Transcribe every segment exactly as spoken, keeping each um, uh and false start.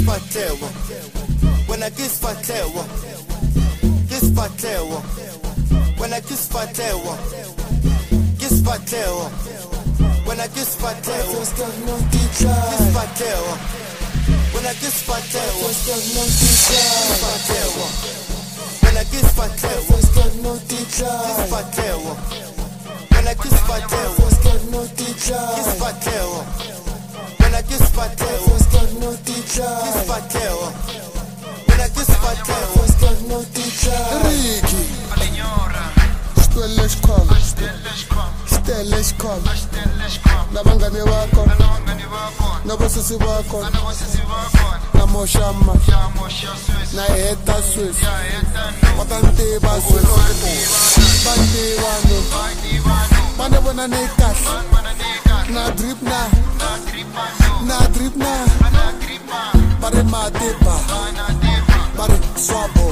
Kispatewa, when I kispatewa, kispatewa, when I kispatewa, kispatewa, when I kispatewa, kispatewa, when I kispatewa, kispatewa, when I kispatewa, kispatewa, when I kispatewa, kispatewa. When I kiss Patel, no teacher. Kiss Patel. When I kiss Patel, no teacher. Ricky, Stellish come, Stellish come. Nabangani wako, nabosisi wako, namoshama, naeta Swiss, watante ba Swiss, bandi wano, mane wana nekas, na drip na. Na drip na, pare matepa, pare swabo.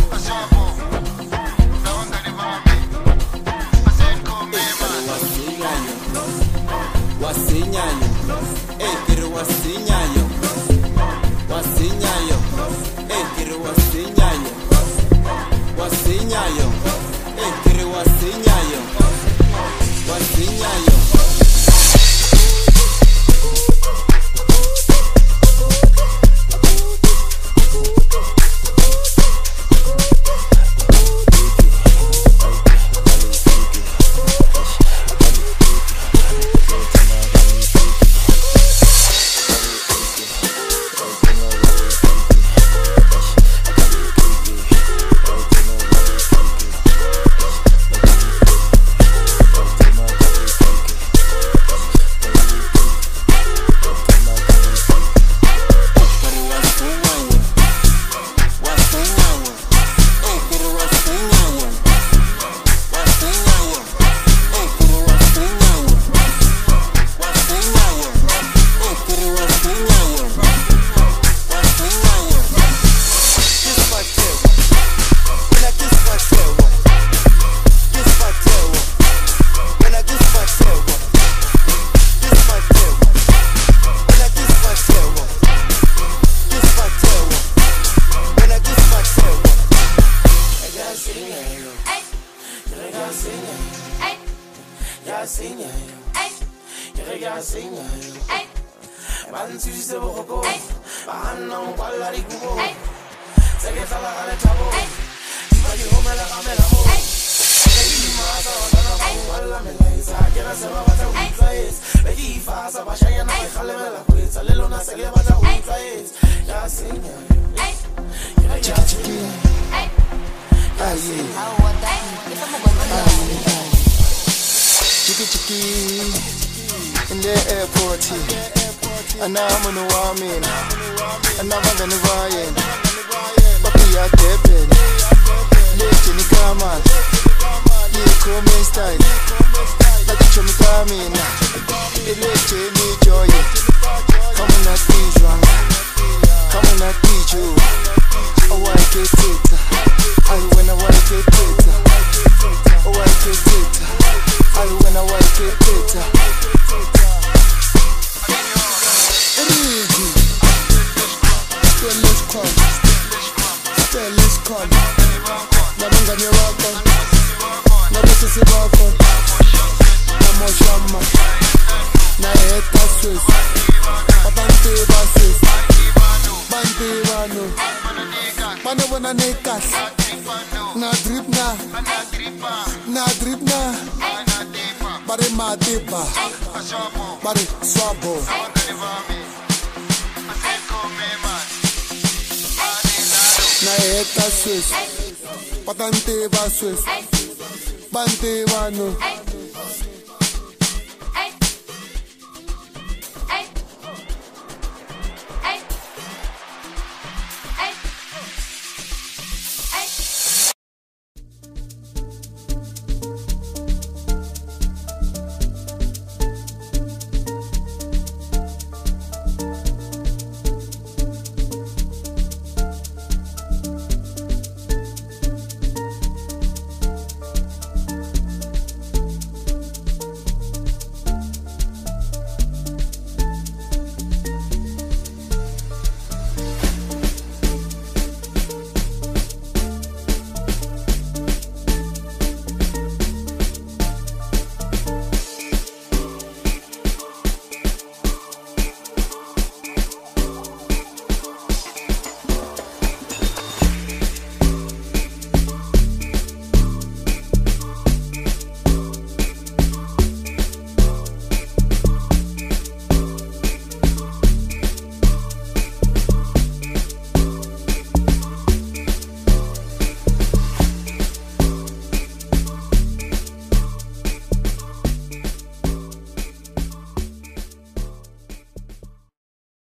Wasinyayo, eh kiri wasinyayo, wasinyayo, eh kiri wasinyayo, wasinyayo, eh kiri wasinyayo, wasinyayo. Chiki chiki in the airport here. And I'm on the woman, and I'm on the Ryan. Papi a tepen, late in the Kamal. Yeah, come in style. Like a chum coming, it late in the joy. Come on, I teach you. Come on, I teach you. I like it. I when I like it. I like it. I when I like it. Ricky, Stellish come, Stellish come. Nabangani wako, nabosisi wako, namoshama, naeta Swiss, watante ba Swiss, bandi wano, mane wana nekas, na drip na, na drip na, pare matepa, pare swabo. Naeta Swiss, patante ba Swiss, bante wano.